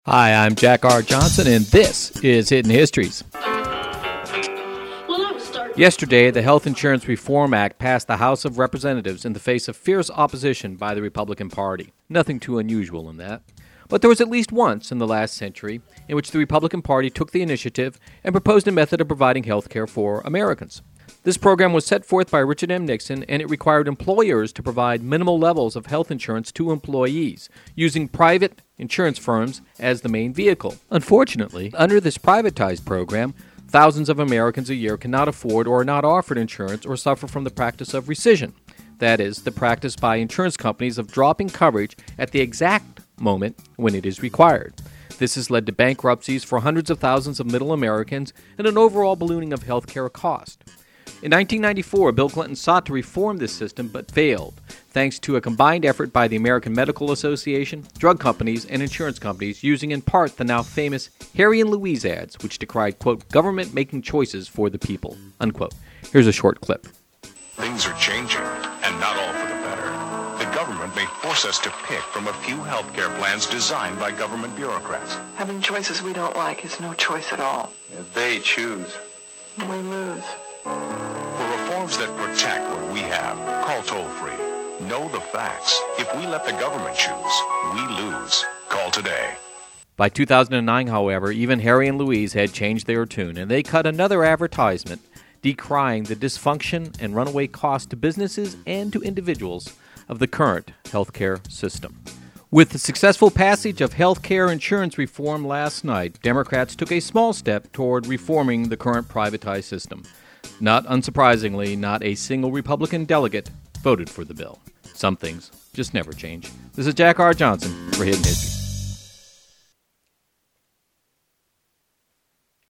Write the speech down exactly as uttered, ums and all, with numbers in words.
Hi, I'm Jack R. Johnson, and this is Hidden Histories. Yesterday, the Health Insurance Reform Act passed the House of Representatives in the face of fierce opposition by the Republican Party. Nothing too unusual in that. But there was at least once in the last century in which the Republican Party took the initiative and proposed a method of providing health care for Americans. This program was set forth by Richard M. Nixon, and it required employers to provide minimal levels of health insurance to employees, using private insurance firms as the main vehicle. Unfortunately, under this privatized program, thousands of Americans a year cannot afford or are not offered insurance or suffer from the practice of rescission. That is, the practice by insurance companies of dropping coverage at the exact moment when it is required. This has led to bankruptcies for hundreds of thousands of middle Americans and an overall ballooning of health care cost. In nineteen ninety-four, Bill Clinton sought to reform this system but failed, thanks to a combined effort by the American Medical Association, drug companies, and insurance companies, using in part the now famous Harry and Louise ads, which decried, quote, government making choices for the people, unquote. Here's a short clip. Things are changing, and not all for the better. The government may force us to pick from a few healthcare plans designed by government bureaucrats. Having choices we don't like is no choice at all. If they choose, we lose. For reforms that protect what we have, call toll-free. Know the facts. If we let the government choose, we lose. Call today. By two thousand nine, however, even Harry and Louise had changed their tune, and they cut another advertisement decrying the dysfunction and runaway cost to businesses and to individuals of the current healthcare system. With the successful passage of health care insurance reform last night, Democrats took a small step toward reforming the current privatized system. Not unsurprisingly, not a single Republican delegate voted for the bill. Some things just never change. This is Jack R. Johnson for Hidden History.